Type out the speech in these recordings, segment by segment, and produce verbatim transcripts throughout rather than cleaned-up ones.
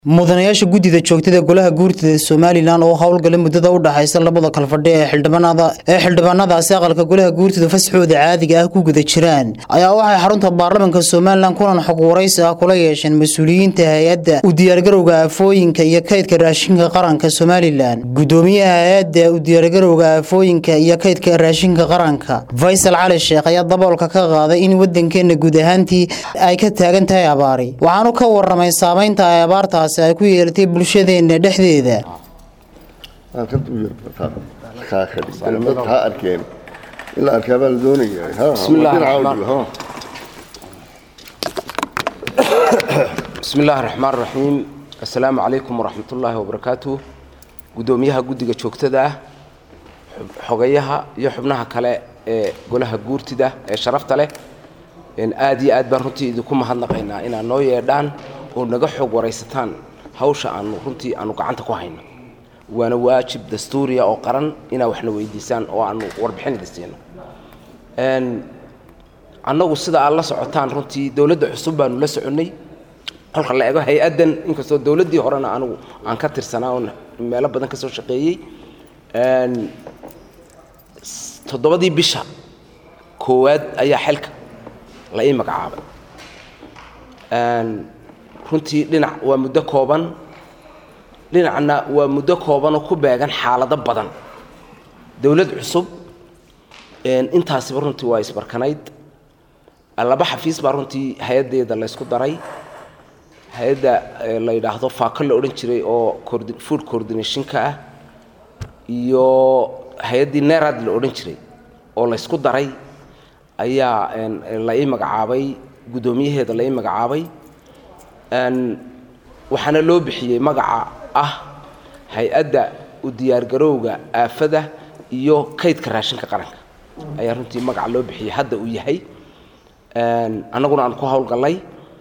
mudanayaasha guddida joogtada golaha guurtida Soomaaliland oo hawlgala muddada u dhaxaysa labada kala fadhi ee xildhibaanada ee xildhibaanadaasi aqalka golaha guurtida fasxooda caadiga ah ku guda jiraan ayaa waxay xarunta baarlamaanka Soomaaliland kulan xog waraysi ah kula yeesheen mas'uuliyiinta hay'adda u diyaargarowga aafooyinka iyo kaydka raashinka qaranka Soomaaliland gudoomiyaha hay'adda u diyaargarowga aafooyinka iyo kaydka raashinka qaranka Faysal Cali Sheekh ayaa daboolka ka qaaday in wadankeena guud ahaantii ay ka taagan tahay abaari waxaanu ka warramay saameynta ay abaarta ay ku yeelatay bulshadeena dhexdeeda aan ka duuyo ka ka dhigay ha arkeen ila arkaba la doonayay ha bismillaah bismillaahir rahmaanir rahiim assalaamu alaykum wa rahmatullaahi wa barakaatuh gudoomiyaha guddiga joogtada ah xogayaha iyo xubnaha kale ee golaha guurtida ee sharafta leh in aad iyo aad baan runtii idinku mahadnaqaynaa inaan noo yeedhaan oo naga xog waraysataan hawsha aanu runtii aanu gacanta ku hayno waana waajib dastuuriya oo qaran inaa wax la weydiisaan oo aanu warbixin idin een annagu sida aad la socotaan runtii dawladda cusub baanu la soconay halka la eego hay'adan inkastoo dawladdii horena anigu aan ka tirsanaa oo meelo badan ka soo shaqeeyay een toddobadii bisha koowaad ayaa xilka la ii magacaabay een runtii dhinac waa muddo kooban dhinacna waa muddo kooban oo ku beegan xaalado badan dawlad cusub een intaasi runtii waa isbarkanayd laba xafiis baa runtii hay'adeeda la isku daray hay'adda la yiraahdo faakal la oran jiray oo food coordination-ka ah iyo hay'addii neerad la oran jiray oo la isku daray ayaa la ii magacaabay gudoomiyaheeda la ii magacaabay een waxaana loo bixiyay magaca ah hay'adda u diyaargarowga aafada iyo kaydka raashinka qaranka ayaa runtii magaca loo bixiyay hadda uu yahay een anaguna aan ku hawlgalay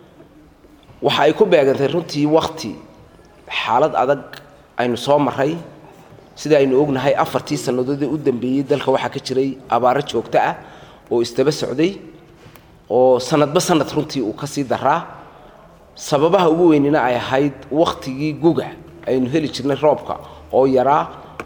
waxa ay ku beegantay runtii waqti xaalad adag aynu soo maray sida aynu ognahay afartii sanadood ee u dambeeyay dalka waxa ka jiray abaaro joogto ah oo istaba socday oo sanadba sanad runtii uu ka sii daraa sababaha ugu weynina ay ahayd waqtigii guga aynu heli jirnay roobka oo yaraa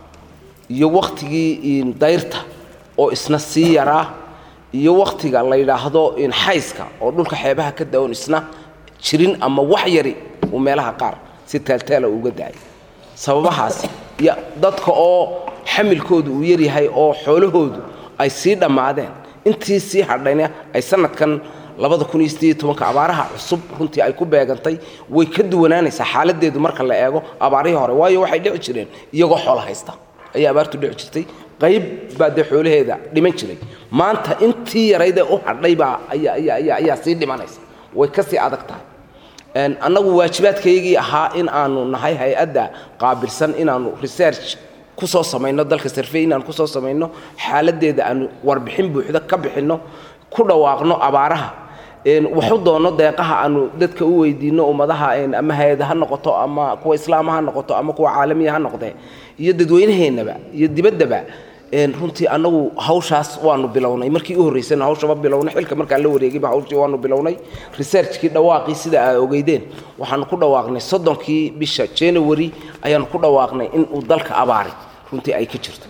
iyo waqtigii dayrta oo isna sii yaraa iyo waqtiga la yiraahdo in xayska oo dhulka xeebaha ka daawon isna jirin ama wax yari oo meelaha qaar si taaltaala uga daay sababahaas ya dadka oo xamilkoodu uu yar yahay oo xoolahoodu ay sii dhamaadeen intii sii hadhayna ay sanadkan labada kun iyo siddeed iyo toban ka abaaraha cusub runtii ay ku beegantay way ka duwanaanaysaa xaaladeedu marka la eego abaarihii hore waayo waxay dhici jireen iyagoo xoolo haysta ayaa abaartu dhici jirtay qayb baa de xoolaheeda dhiman jiray maanta intii yarayda u hadhay baa ayaa ayaa ayaa sii dhimanaysa way ka sii adag tahay een annagu waajibaadkaygii ahaa in aanu nahay hay'adda qaabilsan inaanu research ku soo sameeyno dalka survey inaan ku soo sameeyno xaaladeeda aan warbixin buuxda ka bixino ku dhawaaqno abaaraha een wuxuu doono deeqaha aanu dadka u weydiino ummadaha een ama hay'adaha noqoto ama kuwa islaamaha noqoto ama kuwa caalamiyaha noqday iyo dadweynaheenaba iyo dibaddaba een runtii anagu hawshaas waanu bilownay markii u horeysay hawshaba bilownay xilka marka la wareegay hawshii waanu bilownay researchkii dhawaaqii sida ay ogeydeen waxaanu ku dhawaaqnay soddonkii bisha January ayaanu ku dhawaaqnay in uu dalka abaari runtii ay ka jirto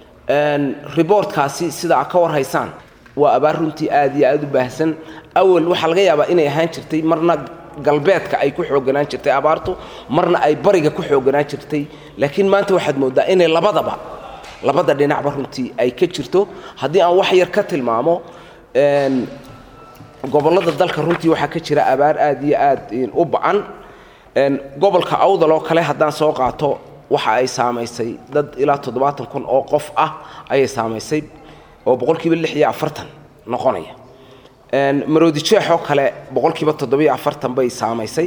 een reportkaasi sida ka war haysaan waa abaar runtii aad iyo aad u baahsan awal waxa laga yaabaa inay ahaan jirtay marna galbeedka ay ku xooganaan jirtay abaartu marna ay bariga ku xooganaan jirtay laakiin maanta waxaad moodaa inay labadaba labada dhinacba runtii ay ka jirto haddii aan wax yar ka tilmaamo een gobolada dalka runtii waxa ka jira abaar aad iyo aad u ba'an een gobolka Awdal oo kale haddaan soo qaato waxa ay saameysay dad ilaa toddobaatan kun oo qof ah ay saameysay oo boqolkiiba lix iyo afartan noqonaya een Maroodi Jeex oo kale boqolkiiba toddoba iyo afartan bay saameysay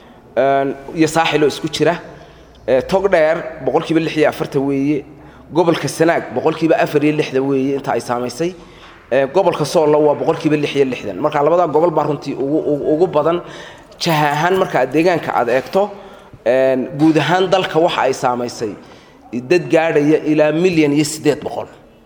een iyo saaxilo isku jira Togdheer boqolkiiba lix iyo afartan weeye gobolka Sanaag boqolkiiba afar iyo lixdan weeye inta ay saameysay gobolka Sool waa boqolkiiba lix iyo lixdan marka labada gobol baa runtii ugu ugu badan jahahan marka deegaanka aad eegto een guud ahaan dalka waxa ay saameysay dad gaadhaya ilaa milyan iyo siddeed boqol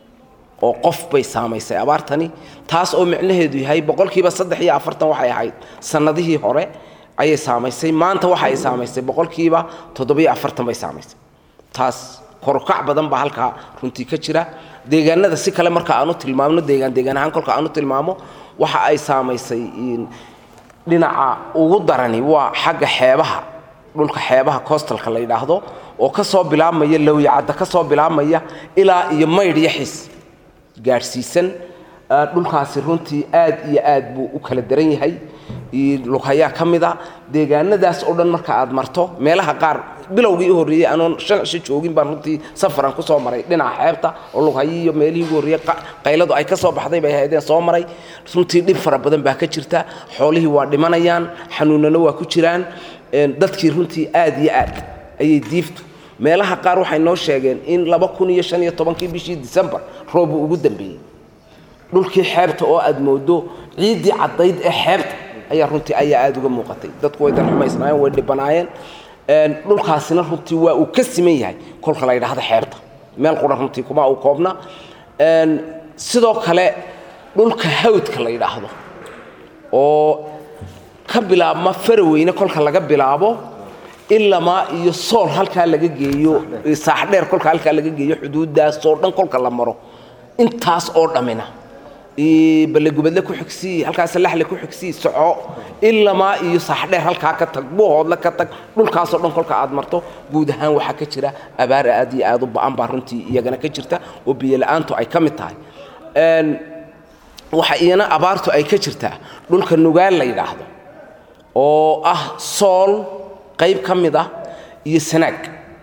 oo qof bay saameysay abaartani taas oo micnaheedu yahay boqolkiiba saddex iyo afartan waxay ahayd sanadihii hore ayay saamaysay maanta waxa ay saamaysay boqolkiiba toddobiyo afartan bay saamaysay taas korkac badan baa halka runtii ka jira deegaanada si kale marka aanu tilmaamno deegaan deegaan ahaan kolka aanu tilmaamo waxa ay saamaysay in dhinaca ugu darani waa xagga xeebaha dhulka xeebaha coastalka la yiraahdo oo ka soo bilaabmaya Lowyacada ka soo bilaabmaya ilaa iyo Maydh iyo Xis gaarsiisan dhulkaasi runtii aad iyo aad buu u kala daran yahay luqaya kamida deegaanadaas oo dhan marka aad marto meelaha qaar bilowgii horeeyay aanu shan joogin baan runtii safaran ku soo maray dhinaca xeebta oo luqaya iyo meelihii horeeyay qayladu ay ka soo baxday bay haydeen soo maray runtii dhib fara badan baa ka jirta xoolihii waa dhimanayaan xanuunana waa ku jiraan dadkii runtii aad iyo aad ayay diiftu meelaha qaar waxay noo sheegeen in laba kun iyo shan iyo toban bishii December roob ugu dambeeyay dhulkii xeebta oo aad moodo ciidii cadayd ee xeebta ayaa runtii ayaa aad uga muuqatay dadku way dan xumaysnaayeen way dhibanaayeen een dhulkaasina runtii waa uu ka siman yahay kolka la yiraahdo xeebta meel qura runtii kuma uu koobna een sidoo kale dhulka hawdka la yiraahdo oo ka bilaabma Faraweyne kolka laga bilaabo ilaa ma iyo sool halka laga geeyo saaxdheer kolka halka laga geeyo xuduudaas oo dhan kolka la maro intaas oo dhamina ee balagubadle ku xigsi halkaas laxle ku xigsi soco ilaa ma iyo saaxdheer halka ka tag boohod la ka tag dhulkaas oo dhan kolka aad marto guud ahaan waxa ka jira abaar aad iyo aad u baan baa runtii iyagana ka jirta oo biyo la'aantu ay ka mid tahay een waxa iyana abaartu ay ka jirta dhulka nugaal la yiraahdo oo ah sool qayb kamid ah iyo Sanaag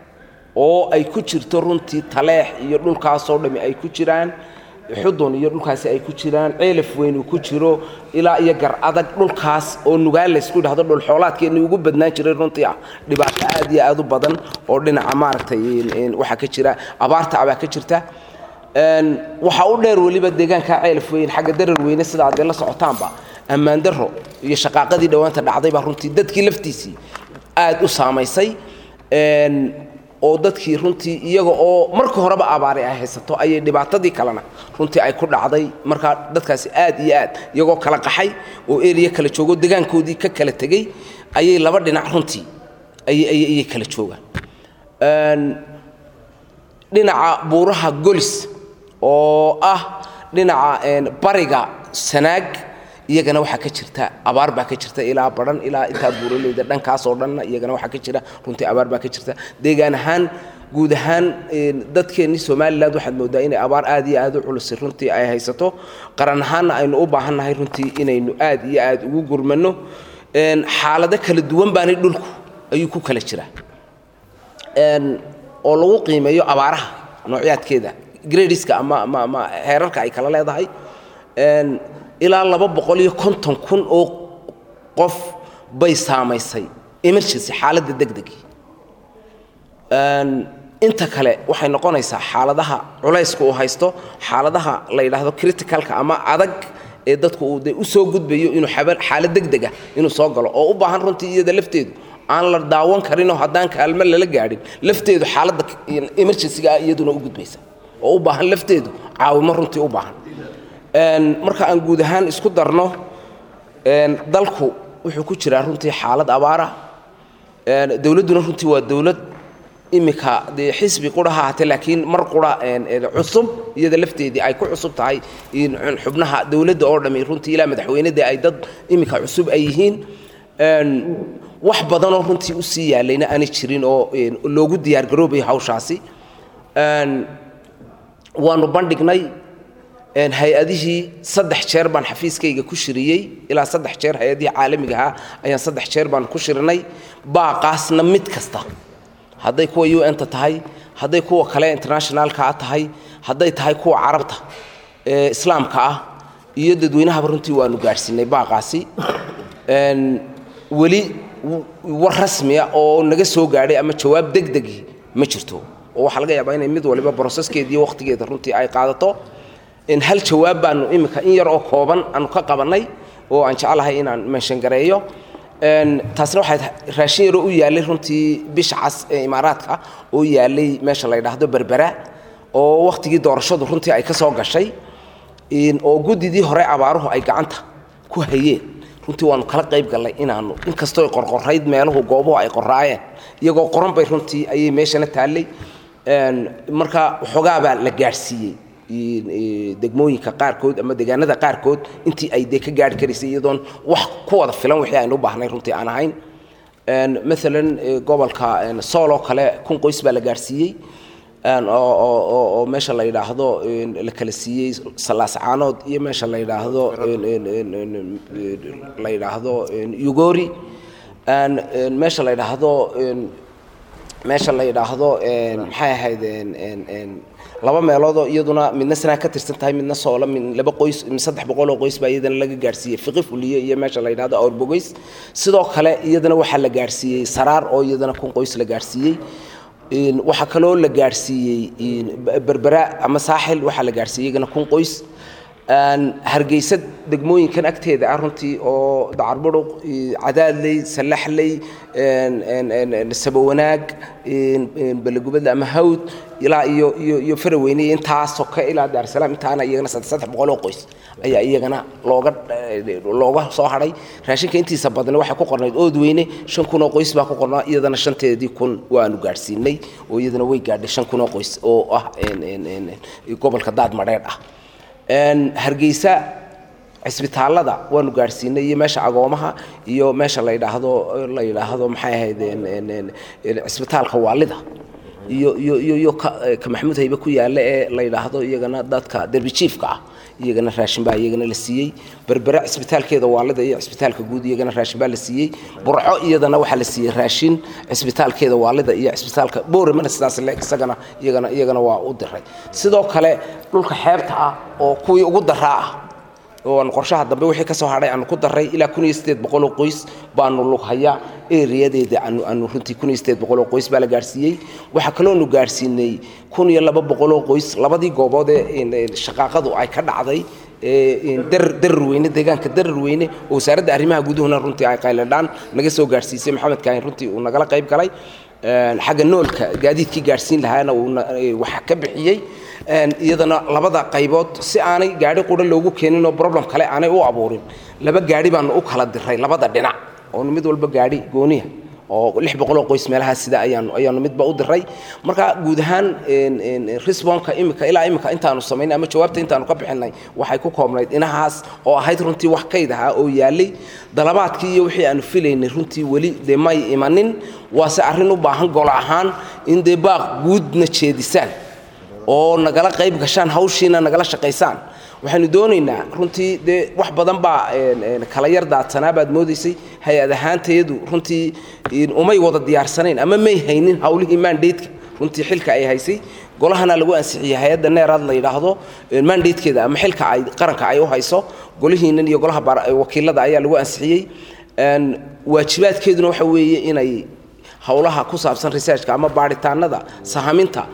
oo ay ku jirto runtii Taleex iyo dhulkaas oo dhami ay ku jiraan xudun iyo dhulkaas ay ku jiraan ceelaf weyn uu ku jiro ilaa iyo gar adag dhulkaas oo nugaal la isku dhahdo dhul xoolaadkeena ugu badnaan jiray runtii ah dhibaato aad iyo aad u badan oo dhinaca maaragtay waxa ka jira abaarta aba ka jirta een waxa u dheer waliba deegaanka ceelaf weyn xagga darar weyne sida aad la socotaanba ammaan daro iyo shaqaaqadii dhawaanta dhacday baa runtii dadkii laftiisii aad u saamaysay een oo dadkii runtii iyaga oo marka horeba abaari ay haysato ay dhibaatadii kalena runtii ay ku dhacday marka dadkaasi aad iyo aad iyagoo kala qaxay oo area kala joogo deegaankoodii ka kala tagay ayay laba dhinac runtii ay ay kala joogaan een dhinaca buuraha Golis oo ah dhinaca een bariga Sanaag iyagana waxa ka jirta abaar baa ka jirta ilaa baran ilaa inta buuraleyda dhankaas oo dhan iyagana waxa ka jira runtii abaar baa ka jirta deegaan ahaan guud ahaan dadkeeni Soomaaliland waxa moodaa in abaar aad iyo aad u culus runtii ay haysato qaran ahaan aynu u baahanahay runtii inaynu aad iyo aad ugu gurmano een xaalado kala duwan baanay dhulku ayuu ku kala jira een oo lagu qiimeeyo abaaraha noocyadkeeda gradeska ama ama heerarka ay kala leedahay een ilaa laba boqol iyo konton kun oo qof bay saamaysay emergency xaaladda degdegi een inta kale waxay noqonaysaa xaaladaha culayska oo haysto xaaladaha la yiraahdo criticalka ama adag ee dadku uu soo gudbayo inuu xaalad degdeg ah inuu soo galo oo u baahan runtii iyada lafteedu aan la daawan karin oo hadaan kaalmo la gaadhin lafteedu xaaladda emergency-ga iyaduna u gudbaysa oo u baahan lafteedu caawimo runtii u baahan een marka aan guud ahaan isku darno een dalku wuxuu ku jiraa runtii xaalad abaara een dawladuna runtii waa dawlad imika de xisbi quraha hata laakiin mar qura een cusub iyada lafteedii ay ku cusub tahay in xubnaha dawladda oo dhamay runtii ilaa madaxweynada ay dad imika cusub ay yihiin een wax badan oo runtii u sii yaalayna aan jirin oo loogu diyaar garoobay hawshaasi een waanu bandhignay een hay'adihii saddex jeer baan xafiiskayga ku shiriyay ilaa saddex jeer hay'adihii caalamiga ah ayaan saddex jeer baan ku shirinay baaqaasna mid kasta hadday kuwa U N ta tahay hadday kuwa kale internationalka ah tahay hadday tahay kuwa carabta ee islaamka ah iyo dadweynaha runtii waanu gaarsiinay baaqaasi een wali war rasmi ah oo naga soo gaaray ama jawaab degdeg ma jirto oo waxa laga yaabaa in mid waliba processkeedii waqtigeeda runtii ay qaadato in hal jawaab baanu imika in yar oo kooban aan ka qabanay oo aan jecelahay inaan mention gareeyo een taasna waxay raashin yar u yaalay runtii bisha cas ee Imaaraadka oo yaalay meesha la yiraahdo Berbera oo waqtigii doorashadu runtii ay ka soo gashay in oo gudidii hore abaaruhu ay gacanta ku hayeen runtii waanu kala qayb galnay inaanu inkastoo qorqorayd meeluhu goobuhu ay qoraayeen iyagoo qoran bay runtii ayay meeshana taallay marka waxoogaa baa la gaadhsiiyey degmooyinka qaarkood ama deegaanada qaarkood intii ay de ka gaari karaysay iyadoon wax ku wada filan wixii aynu u baahnay runtii aan ahayn maalan gobolka soolo kale kun qoys baa la gaadhsiiyey oo meesha la yidhaahdo la kala siiyey salaas caanood iyo meesha la yidhaahdo la yidhaahdo yugori meesha la yidhaahdo meesha la yidhaahdo maxay ahayd laba meeloodoo iyaduna midna sanaa ka tirsan tahay midna soola min laba qoys min saddex boqol oo qoys baa iyadana laga gaadhsiiyey fiqi fuliye iyo meesha la yidhaahdo awrbogoys sidoo kale iyadana waxaa la gaadhsiiyey saraar oo iyadana kun qoys la gaadhsiiyey waxaa kaloo la gaadhsiiyey berbera ama saaxil waxaa la gaadhsiiyey iyagana kun qoys hargeysa degmooyinkan agteeda ah runtii oo dacarburuq cadaadley salaxley sabawanaag balagubada ama hawd ilaa iyo iyo iyo faraweyne intaasoo ka ilaa daar salaam intaana iyagana saddex boqol oo qoys ayaa iyagana looga looga soo haray raashinka intiisa badan waxay ku qornayd oodweyne shan kun oo qoys baa ku qornaa iyadana shanteedii kun waanu gaadhsiinay oo iyadana way gaadhay shan kun oo qoys oo ah gobolka daad madheedh ah hargeysa cisbitaalada waanu gaadhsiinay iyo meesha agoomaha iyo meesha la yidhaahdo la yidhaahdo maxay ahayd cisbitaalka waalida iyo iyo iyo ka maxamuud haybe ku yaalla ee la yidhaahdo iyagana dadka derbi chiefka ah iyagana raashin baa iyagana la siiyey berbera cisbitaalkeeda waalida iyo cisbitaalka guud iyagana raashin baa la siiyey burco iyadana waxaa la siiyey raashin cisbitaalkeeda waalida iyo cisbitaalka booremana sidaas le isagana iyagana iyagana waa u diray sidoo kale dhulka xeebta ah oo kuwii ugu daraa ah oo aan qorshaha dambe wixii ka soo hadhay aanu ku daray ilaa kun iyo siddeed boqol oo qoys baanu lughayaa ereyadeeda aanu aanu runtii kun iyo siddeed boqol oo qoys baa la gaadhsiiyey waxaa kaloonu gaadhsiinay kun iyo laba boqol oo qoys labadii goobood ee shaqaaqadu ay ka dhacday dar dararweyne deegaanka dararweyne oo wasaaradda arrimaha guduhuna runtii ay qayladhaan naga soo gaadhsiisay maxamed kaahin runtii uu nagala qayb galay xagga noolka gaadiidkii gaadhsiin lahaana uu wax ka bixiyey iyadana labada qaybood si aanay gaari qura loogu keenin oo problem kale aanay u abuurin laba gaari baanu u kala diray labada dhinac oo mid walba gaari gooniya oo lix boqol oo qoys meelaha sida ayaanu ayaanu midba u diray marka guud ahaan response-ka imika ilaa imika intaanu samaynay ama jawaabta intaanu ka bixinay waxay ku koobnayd inahaas oo ahayd runtii wax kayd ahaa oo yaalay dalabaadkii iyo wixii aanu filaynay runtii weli dee may imanin waase arrin u baahan golo ahaan in dee baaq guudna jeedisaan oo nagala qayb gashaan hawshiina nagala shaqaysaan waxaanu doonaynaa runtii dee wax badan baa kala yar daadsanaa baad moodaysay hay-ad ahaantayadu runtii umay wada diyaarsanayn ama may haynin hawlihii mandateska runtii xilka ay haysay golahana lagu ansixiyey hay-adda neeraad la yidhaahdo mandatekeeda ama xilka ay qaranka ay u hayso golihiinan iyo golaha wakiilada ayaa lagu ansixiyey waajibaadkeeduna waxa weeye inay hawlaha ku saabsan researchka ama baaritaanada sahaminta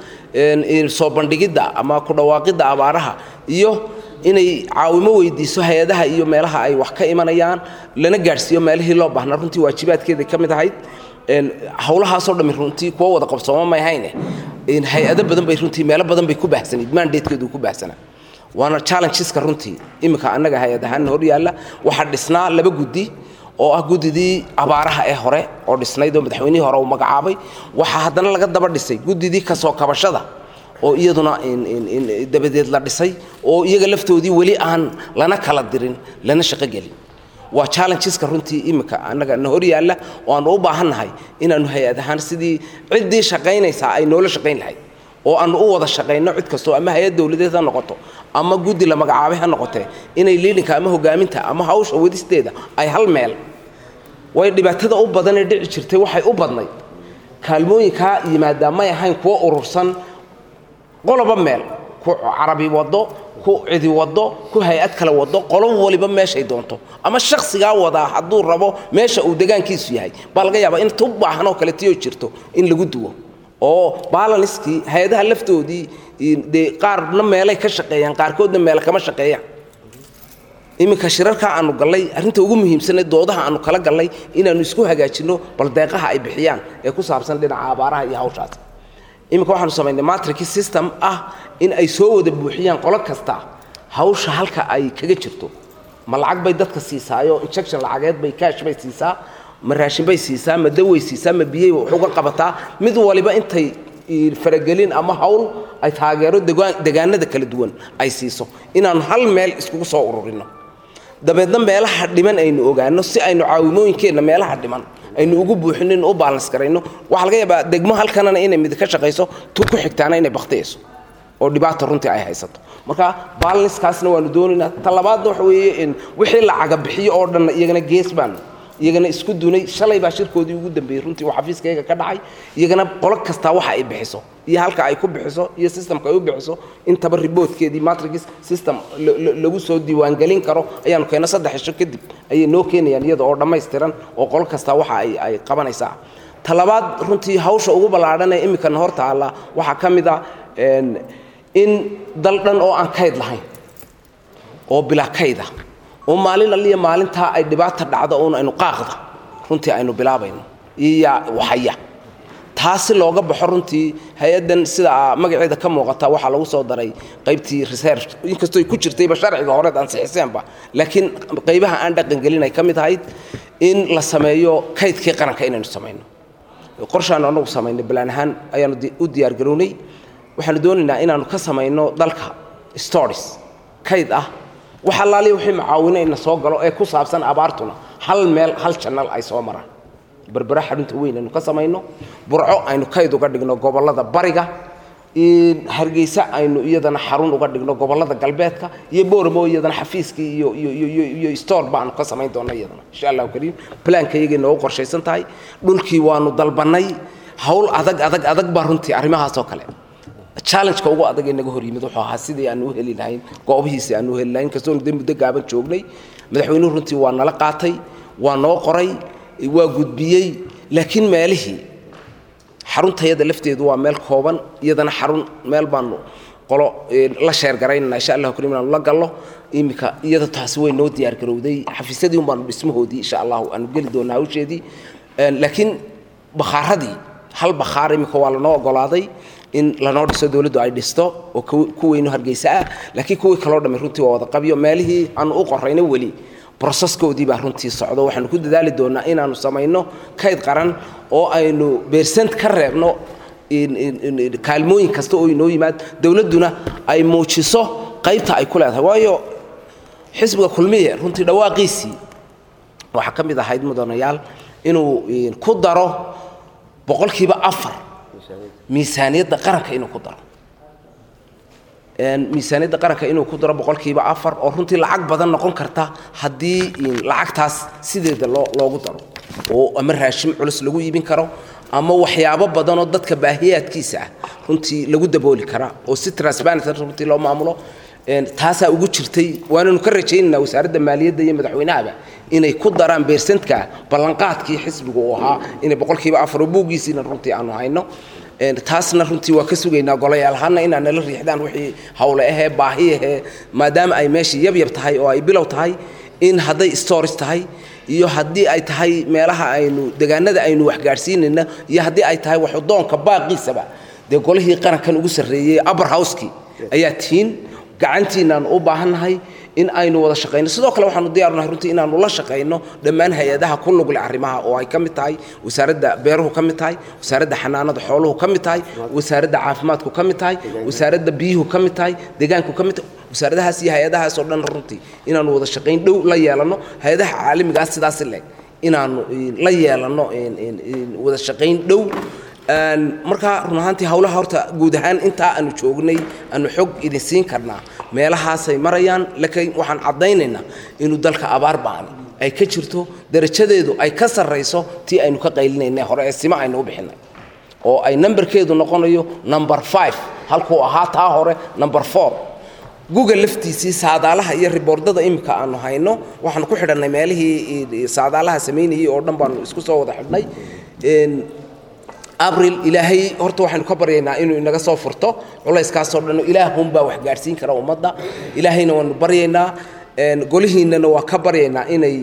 soo bandhigidda ama ku dhawaaqidda abaaraha iyo inay caawimo weydiiso hay-adaha iyo meelaha ay wax ka imanayaan lana gaadhsiiyo meelihii loo baahnaa runtii waajibaadkeeda ka mid ahayd hawlahaasoo dhammi runtii kuwa wada qabsooma may hayne hay-ado badan bay runtii meelo badan bay ku baahsanayd mandatekeedu ku baahsanaa waana challengeska runtii iminka annaga hay-ad ahaan hor yaalla waxaa dhisnaa laba guddi oo ah guddidii abaaraha ee hore oo dhisnayd oo madaxweynihii hore uu magacaabay waxaa haddana laga daba dhisay guddidii ka soo kabashada oo iyaduna dabadeed la dhisay oo iyaga laftoodii weli aan lana kala dirin lana shaqo gelin waa challengeska runtii imika annaga na hor yaalla oo aanu u baahannahay inaanu hay-ad ahaan sidii ciddii shaqaynaysaa ay noola shaqayn lahayd oo aanu u wada shaqayno cid kastoo ama hay-ad dawladeed ha noqoto ama guddi la magacaabay ha noqotee inay liidinka ama hogaaminta ama hawsha wadisteeda ay hal meel way dhibaatada u badan ee dhici jirtay waxay u badnayd kaalmooyinkaa yimaadaa may ahayn kuwo urursan qoloba meel ku carabi wado ku cidi wado ku hay-ad kale wado qolo waliba meeshay doonto ama shakhsigaa wadaa hadduu rabo meesha uu degaankiisu yahay baa laga yaabaa in tu baahan oo kale tiyo jirto in lagu duwo oo balanskii hay-adaha laftoodii dee qaarna meelay ka shaqeeyaan qaarkoodna meel kama shaqeeyaan iminka shirarka aanu gallay arrinta ugu muhiimsanee doodaha aanu kala gallay inaanu isku hagaajinno bal deeqaha ay bixiyaan ee ku saabsan dhinaca abaaraha iyo hawshaas iminka waxaanu samaynay matrix system ah in ay soo wada buuxiyaan qolo kasta hawsha halka ay kaga jirto ma lacag bay dadka siisaayo injection lacageed bay cash bay siisaa ma raashin bay siisaa ma daway siisaa ma biyay wax uga qabataa mid waliba intay faragelin ama hawl ay taageero deegaanada kala duwan ay siiso inaan hal meel iskugu soo ururino dabeedna meelaha dhiman aynu ogaano si aynu caawimooyinkeena meelaha dhiman aynu ugu buuxinin oo balance garayno waxa laga yaabaa degmo halkanana inay mid ka shaqeyso tu ku xigtaana inay baqtayso oo dhibaato runtii ay haysato marka balance kaasna waanu doonaynaa talabaadna waxa weeye in wixii lacag bixiyo oo dhan iyagana gees baan iyagana isku dunay shalay baa shirkoodii ugu dambeeyay runtii waxa xafiiskayga ka dhacay iyagana qolo kasta waxa ay bixiso iyo halka ay ku bixiso iyo systemka ay u bixiso intaba reportkeedii matrix system lagu soo diiwaan galin karo ayaan keenay saddex isho kadib ay noo keenayaan iyada oo dhameystiran oo qolo kasta waxa ay ay qabanaysaa talabaad runtii hawsha ugu ballaaran ee imika horta alla waxa kamida in dal dhan oo aan kayd lahayn oo bila kayda oo maalin aliya maalinta ay dhibaato dhacdo oo aynu qaaqda runtii aynu bilaabayno iyo waxaya taasi looga baxo runtii hay'adan sida magaceeda ka muuqata waxa lagu soo daray qaybtii research inkastoo ay ku jirtay sharciga hore aan saxiixsanba laakiin qaybaha aan dhaqan gelin ay kamid ahayd in la sameeyo kaydkii qaranka inaynu sameeyno qorshaan aanu sameeynay balaan ahaan ayaanu u diyaar garownay waxaan doonaynaa inaanu ka sameeyno dalka stories kayd ah waxa laaliyo wixii macaawinayna soo galo ee ku saabsan abaartuna hal meel hal channel ay soo maraan berbera xarunta weyn aynu ka sameeyno burco aynu kayd uga dhigno gobolada bariga in hargeysa aynu iyadana xarun uga dhigno gobolada galbeedka iyo boormo iyadana xafiiskii iyo iyo iyo iyo store baan ka sameyn doonaa iyadana insha Allah kariim plankayaga noo qorshaysan tahay dhulkii waanu dalbanay hawl adag adag adag baa runtii arrimahaas oo kale challenge ka ugu adag ee naga hor yimid wuxuu ahaa sidii aan u heli lahayn goobihiisa aan u heli lahayn kasoo muddo gaaban joognay madaxweynuhu runtii waa nala qaatay waa noo qoray waa gudbiyay laakiin meelihii xaruntayada lafteedu waa meel kooban iyadana xarun meel baan qolo la sheer garaynaa insha Allah kariim aan la gallo imika iyada taasi way noo diyaar garowday xafiisadii um baan dhismahoodii insha Allah aan gali doonaa hawsheedii laakiin bakhaaradi hal bakhaar imika waa la noo ogolaaday in la noo dhiso dawladdu ay dhisto oo ku weyno Hargeysa laakiin kuwii kala dhamay runtii waa wada qabiyo meelihii aan u qorayna wali processkoodii baa runtii socdo waxaan ku dadaali doonaa inaanu sameeyno kayd qaran oo aynu percent ka reebno in kaalmooyin kasta oo inoo yimaad dawladduna ay muujiso qaybta ay ku leedahay waayo xisbiga kulmiye runtii dhawaaqiisii waxa kamid ahayd mudanayaal inuu ku daro boqolkiiba afar miisaaniyadda qaranka inuu ku daro een miisaaniyadda qaranka inuu ku daro boqolkiiba afar oo runtii lacag badan noqon karta hadii lacagtaas sideeda loo loogu daro oo ama raashin culus lagu iibin karo ama waxyaabo badan oo dadka baahiyaadkiisa runtii lagu dabooli kara oo si transparent runtii loo maamulo een taasa ugu jirtay waananu ka rajaynaynaa wasaaradda maaliyadda iyo madaxweynaha inay ku daraan percentka ballanqaadkii xisbigu oo ahaa inay boqolkiiba afar buugiisina runtii aanu hayno taasna runtii waa ka sugaynaa golayaalahaana inaan la riixdaan wixii hawle ah baahi ah maadaama ay meeshii yab yab tahay oo ay bilow tahay in haday stories tahay iyo hadii ay tahay meelaha aynu deegaanada aynu wax gaarsiinayna iyo hadii ay tahay wax doonka baaqiisaba de golihii qarankan ugu sareeyay upper house-ki ayaa tiin gacantiinaan u baahanahay in aynu wada shaqeyno sidoo kale waxaanu diyaarnahay runtii inaanu la shaqeyno dhammaan hay'adaha ku lug leh arrimaha oo ay kamid tahay wasaaradda beeruhu kamid tahay wasaaradda xanaanada xooluhu kamid tahay wasaaradda caafimaadku kamid tahay wasaaradda biyuhu kamid tahay deegaanku kamid wasaaradahaas iyo hay'adahaas oo dhan runtii inaanu wada shaqeyn dhow la yeelano hay'adaha caalamiga ah sidaas leh inaanu la yeelano wada shaqeyn dhow een marka run ahaantii hawlaha horta guud ahaan inta aanu joognay aanu xog idin siin karnaa meelahaas ay marayaan laakiin waxaan cadaynaynaa inuu dalka abaar baan ay ka jirto darajadeedu ay ka sareyso tii aynu ka qaylinay hore ee sima aynu u bixinay oo ay numberkeedu noqonayo number five halkuu ahaa taa hore number four Google laftiisii saadaalaha iyo ribordada imka aanu hayno waxaan ku xidhanay meelihii saadaalaha sameynayay oo dhan baan isku soo wada xidhnay een abril ilaahay horta waxaan ka baryaynaa inuu inaga soo furto culayskaas oo dhan ilaahum baa wax gaarsiin kara ummadda ilaahayna waan baryaynaa een golihiinana waa ka baryaynaa inay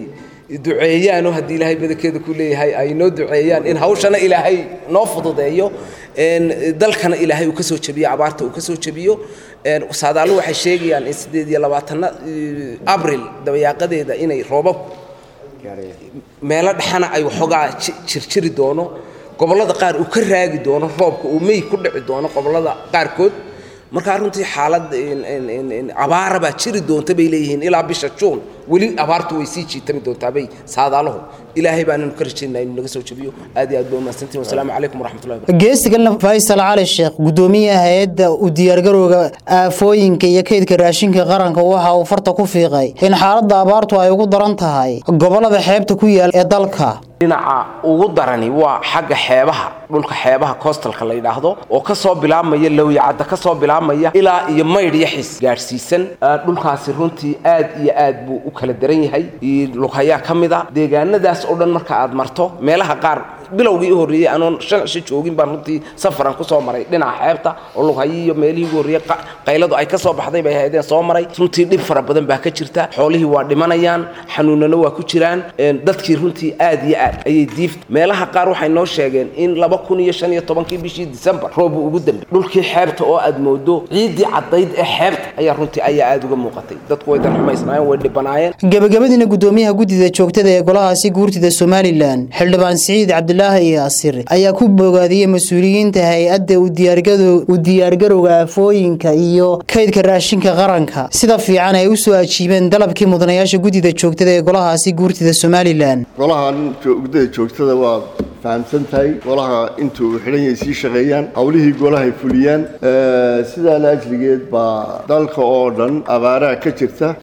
duceeyaan oo haddii ilaahay badankeeda ku leeyahay ay noo duceeyaan in hawshana ilaahay noo fududeeyo dalkana ilaahay uu ka soo jabiyo abaarta uu ka soo jabiyo saadaalu waxay sheegayaan in sideed iyo labaatan abril dabayaaqadeeda inay roobab meelo dhaxana ay waxoogaa jirjiri doono gobollada qaar uu ka raagi doono roobka uu may ku dhici doono gobollada qaarkood markaa runtii xaalad abaara baa jiri doonta bay leeyihiin ilaa bisha juun weli abaartu way sii jiitami doontaa bay saadaaluhu ilaahay baananu ka rajaynaa inuu naga soo jabiyo aad iyo aad baa umahadsantihin wasalaamu calaykum waraxmatullahi wabarakatu geesigalna faysal cali sheekh gudoomiyaha hay-adda u diyaargarowga aafooyinka iyo kaydka raashinka qaranka waxa uu farta ku fiiqay in xaaladda abaartu ay ugu daran tahay gobollada xeebta ku yaal ee dalka dhinaca ugu darani waa xagga xeebaha dhulka xeebaha coastalka la yidhaahdo oo ka soo bilaabmaya lowyacadda ka soo bilaabmaya ilaa iyo maydh iyo xis gaadhsiisan dhulkaasi runtii aad iyo aad buu u kala daran yahay lughayaa ka mid a deegaanadaas oo dhan marka aad marto meelaha qaar bilowgii u horreeyay anoon shan cisho joogin baan runtii safaran ku soo maray dhinaca xeebta oo lughayi iyo meelihii ugu horreeyay qayladu ay ka soo baxday bay ahaydeen soo maray runtii dhib fara badan baa ka jirta xoolihii waa dhimanayaan xanuunana waa ku jiraan dadkii runtii aad iyo aad ayay diift meelaha qaar waxay noo sheegeen in laba kun iyo shan iyo tobankii bishii December roob ugu dambeeyay dhulkii xeebta oo aad moodo ciidii cadayd ee xeebta ayaa runtii ayaa aad uga muuqatay dadku way darxumaysnaayeen way dhibanaayeen gabagabadina gudoomiyaha guddida joogtada ee golahaasi guurtida Somaliland xildhibaan Saciid Cabdilaahi Yaasir ayaa ku bogaadiyay mas'uuliyiinta hay'adda u diyaargarowga u diyaargarowga aafooyinka iyo kaydka raashinka qaranka sida fiican ay u soo ajiibeen dalabkii mudanayaasha guddida joogtada ee golahaasi guurtida Somaliland golahan guddida joogtada waa fahamsan tahay golaha intuu xiran yahay si shaqeeyaan hawlihii golaha fuliyaan sida la ajligeed baa dalka oo dhan abaaraha ka jirta